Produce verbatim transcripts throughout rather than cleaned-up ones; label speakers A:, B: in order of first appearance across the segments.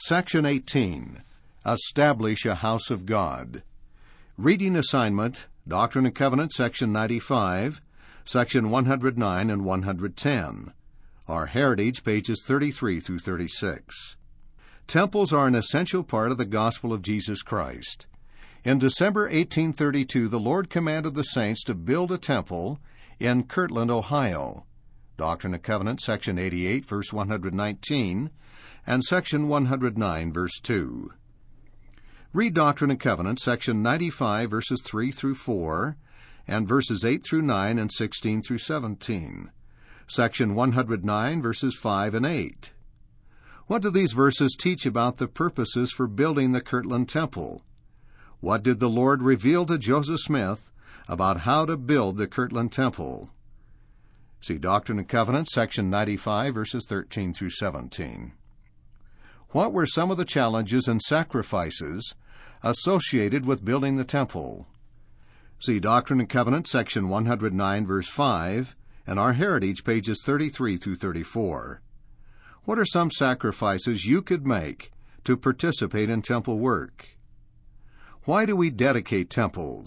A: Section eighteen, Establish a House of God. Reading assignment, Doctrine and Covenants, Section ninety-five, Section one hundred nine and one hundred ten. Our Heritage, pages thirty-three through thirty-six. Temples are an essential part of the gospel of Jesus Christ. In December eighteen thirty-two, the Lord commanded the saints to build a temple in Kirtland, Ohio. Doctrine and Covenants, Section eighty-eight, verse one hundred nineteen, and Section one hundred nine, verse two. Read Doctrine and Covenants, Section ninety-five, verses three through four, and verses eight through nine and sixteen through seventeen. Section one hundred nine, verses five and eight. What do these verses teach about the purposes for building the Kirtland Temple? What did the Lord reveal to Joseph Smith about how to build the Kirtland Temple? See Doctrine and Covenants, Section ninety-five, verses thirteen through seventeen. What were some of the challenges and sacrifices associated with building the temple? See Doctrine and Covenants, Section one hundred nine, verse five, and Our Heritage, pages thirty-three through thirty-four. What are some sacrifices you could make to participate in temple work? Why do we dedicate temples?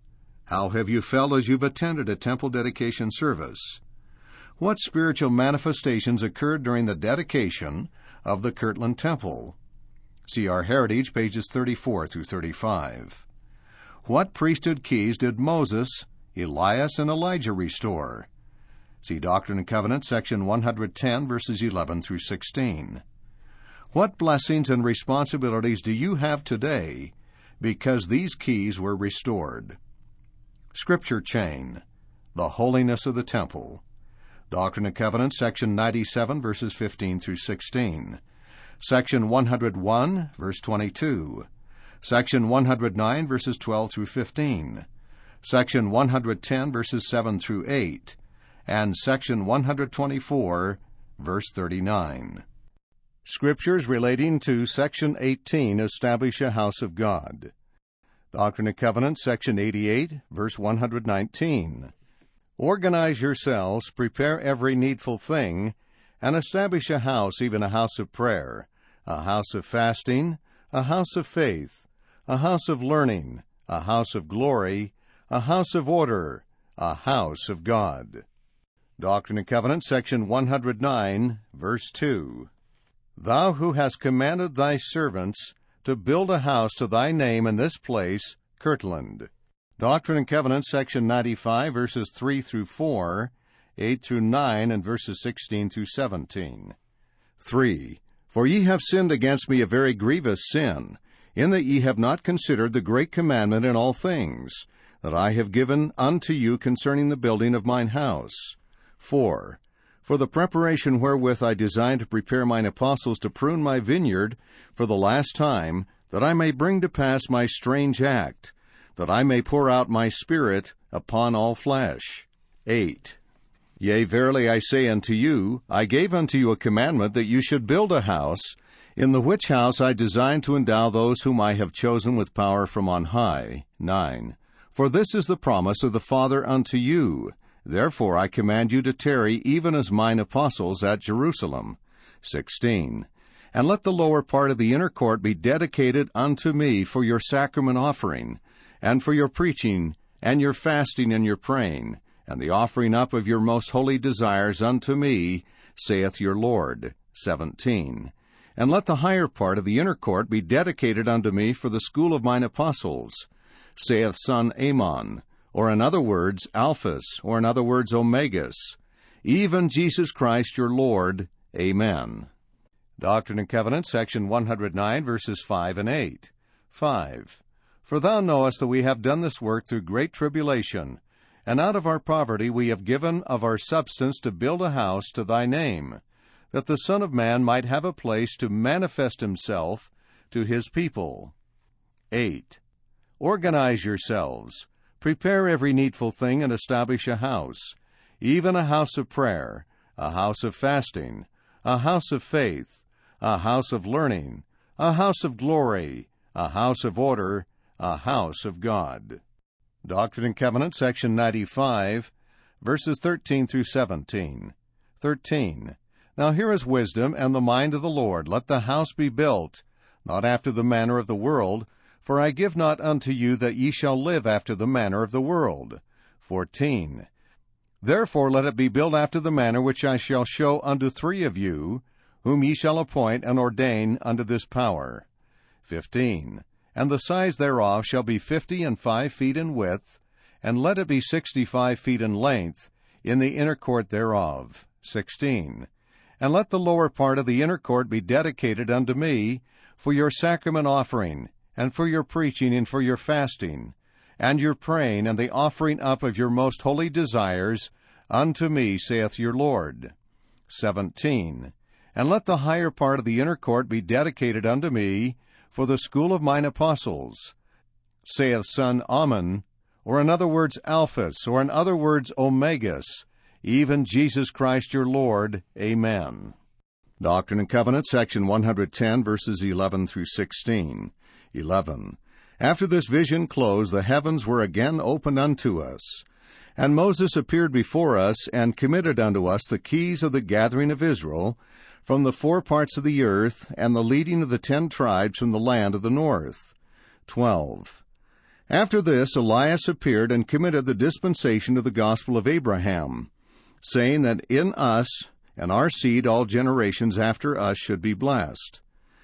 A: How have you felt as you've attended a temple dedication service? What spiritual manifestations occurred during the dedication of the Kirtland Temple? See Our Heritage, pages thirty-four through thirty-five. What priesthood keys did Moses, Elias, and Elijah restore? See Doctrine and Covenants, Section one hundred ten, verses eleven through sixteen. What blessings and responsibilities do you have today because these keys were restored? Scripture chain, the holiness of the temple. Doctrine and Covenants, Section ninety-seven, verses fifteen through sixteen. Section one hundred one, verse twenty-two. Section one hundred nine, verses twelve through fifteen. Section one hundred ten, verses seven through eight. And Section one hundred twenty-four, verse thirty-nine. Scriptures relating to Section eighteen, Establish a House of God. Doctrine and Covenants, Section eighty-eight, verse one hundred nineteen. Organize yourselves, prepare every needful thing, and establish a house, even a house of prayer, a house of fasting, a house of faith, a house of learning, a house of glory, a house of order, a house of God. Doctrine and Covenants, Section one hundred nine, verse two. Thou who hast commanded thy servants to build a house to thy name in this place, Kirtland. Doctrine and Covenants, Section ninety-five, verses three through four, eight through nine, and verses sixteen through seventeen. three. For ye have sinned against me a very grievous sin, in that ye have not considered the great commandment in all things, that I have given unto you concerning the building of mine house. four. For the preparation wherewith I design to prepare mine apostles to prune my vineyard for the last time, that I may bring to pass my strange act, that I may pour out my Spirit upon all flesh. eight. Yea, verily I say unto you, I gave unto you a commandment that you should build a house, in the which house I design to endow those whom I have chosen with power from on high. nine. For this is the promise of the Father unto you. Therefore I command you to tarry even as mine apostles at Jerusalem. sixteen. And let the lower part of the inner court be dedicated unto me for your sacrament offering, and for your preaching, and your fasting, and your praying, and the offering up of your most holy desires unto me, saith your Lord. seventeen. And let the higher part of the inner court be dedicated unto me for the school of mine apostles, saith son Ammon, or in other words, Alphas, or in other words, Omegas, even Jesus Christ your Lord. Amen. Doctrine and Covenants, Section one hundred nine, verses five and eight. five. For thou knowest that we have done this work through great tribulation, and out of our poverty we have given of our substance to build a house to thy name, that the Son of Man might have a place to manifest himself to his people. eight. Organize yourselves, prepare every needful thing, and establish a house, even a house of prayer, a house of fasting, a house of faith, a house of learning, a house of glory, a house of order, a house of God. Doctrine and Covenants, Section ninety-five, verses thirteen through seventeen. thirteen. Now here is wisdom and the mind of the Lord. Let the house be built, not after the manner of the world, for I give not unto you that ye shall live after the manner of the world. fourteen. Therefore let it be built after the manner which I shall show unto three of you, whom ye shall appoint and ordain unto this power. fifteen. And the size thereof shall be fifty and five feet in width, and let it be sixty-five feet in length, in the inner court thereof. sixteen. And let the lower part of the inner court be dedicated unto me, for your sacrament offering, and for your preaching, and for your fasting, and your praying, and the offering up of your most holy desires unto me, saith your Lord. seventeen. And let the higher part of the inner court be dedicated unto me, for the school of mine apostles, saith son Ammon, or in other words Alphas, or in other words Omegas, even Jesus Christ your Lord. Amen. Doctrine and Covenants, section one hundred ten, verses eleven through sixteen. eleven. After this vision closed, the heavens were again opened unto us. And Moses appeared before us, and committed unto us the keys of the gathering of Israel, from the four parts of the earth, and the leading of the ten tribes from the land of the north. twelve. After this Elias appeared, and committed the dispensation of the gospel of Abraham, saying that in us and our seed all generations after us should be blessed.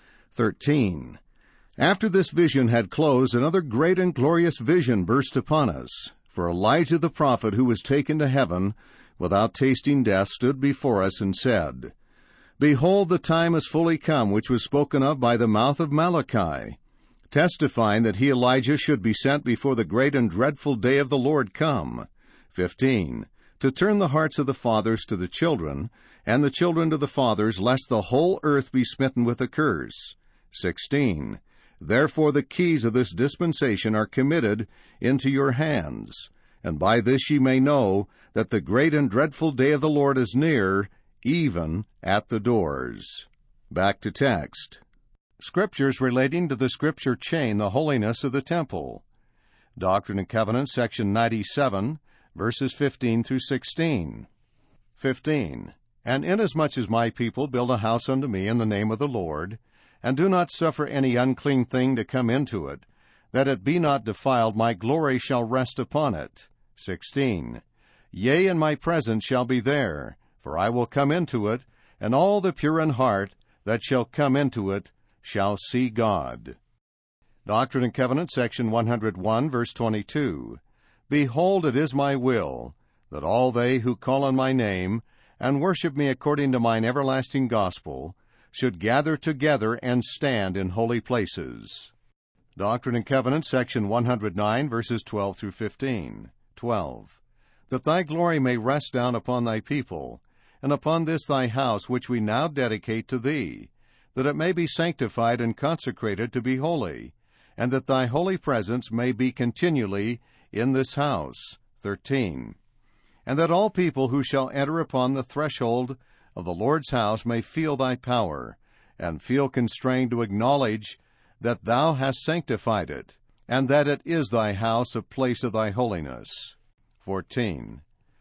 A: thirteen. After this vision had closed, another great and glorious vision burst upon us. For Elijah the prophet, who was taken to heaven without tasting death, stood before us and said, Behold, the time is fully come, which was spoken of by the mouth of Malachi, testifying that he, Elijah, should be sent before the great and dreadful day of the Lord come. fifteen. To turn the hearts of the fathers to the children, and the children to the fathers, lest the whole earth be smitten with a curse. sixteen. Therefore the keys of this dispensation are committed into your hands, and by this ye may know that the great and dreadful day of the Lord is near, even at the doors. Back to text. Scriptures relating to the Scripture chain, the holiness of the temple. Doctrine and Covenants, section ninety-seven, verses fifteen through sixteen. fifteen. And inasmuch as my people build a house unto me in the name of the Lord, and do not suffer any unclean thing to come into it, that it be not defiled, my glory shall rest upon it. sixteen. Yea, and my presence shall be there, for I will come into it, and all the pure in heart that shall come into it shall see God. Doctrine and Covenants, section one hundred one, verse twenty-two. Behold, it is my will, that all they who call on my name, and worship me according to mine everlasting gospel, should gather together and stand in holy places. Doctrine and Covenants, section one hundred nine, verses twelve through fifteen. twelve. That thy glory may rest down upon thy people, and upon this thy house which we now dedicate to thee, that it may be sanctified and consecrated to be holy, and that thy holy presence may be continually in this house. thirteen. And that all people who shall enter upon the threshold of the Lord's house may feel thy power, and feel constrained to acknowledge that thou hast sanctified it, and that it is thy house, a place of thy holiness. fourteen.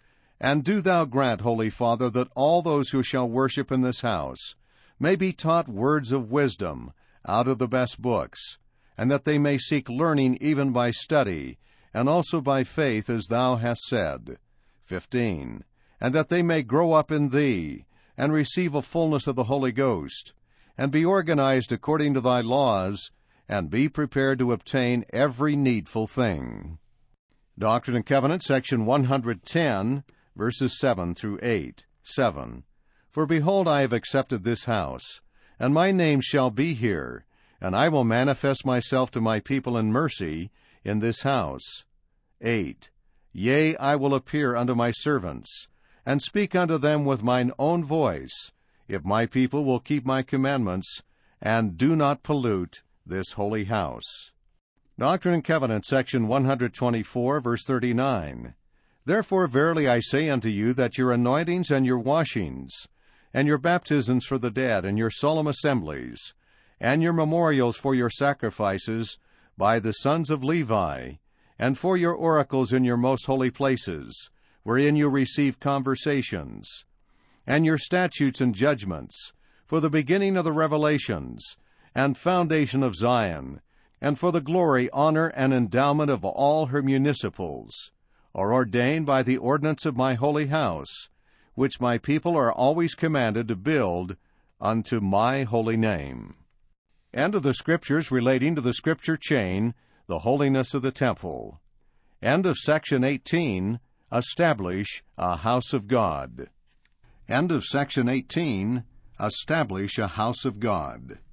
A: And do thou grant, Holy Father, that all those who shall worship in this house may be taught words of wisdom out of the best books, and that they may seek learning even by study, and also by faith, as thou hast said. fifteen. And that they may grow up in thee, and receive a fullness of the Holy Ghost, and be organized according to thy laws, and be prepared to obtain every needful thing. Doctrine and Covenants, section one hundred ten, verses seven through eight. seven. For behold, I have accepted this house, and my name shall be here, and I will manifest myself to my people in mercy in this house. eight. Yea, I will appear unto my servants, and speak unto them with mine own voice, if my people will keep my commandments, and do not pollute this holy house. Doctrine and Covenants, section one hundred twenty-four, verse thirty-nine. Therefore verily I say unto you, that your anointings and your washings, and your baptisms for the dead, and your solemn assemblies, and your memorials for your sacrifices by the sons of Levi, and for your oracles in your most holy places, wherein you receive conversations, and your statutes and judgments, for the beginning of the revelations, and foundation of Zion, and for the glory, honor, and endowment of all her municipals, are ordained by the ordinance of my holy house, which my people are always commanded to build unto my holy name. And of the Scriptures relating to the Scripture chain, the holiness of the temple. End of section eighteen, establish a house of God. End of section eighteen, establish a house of God.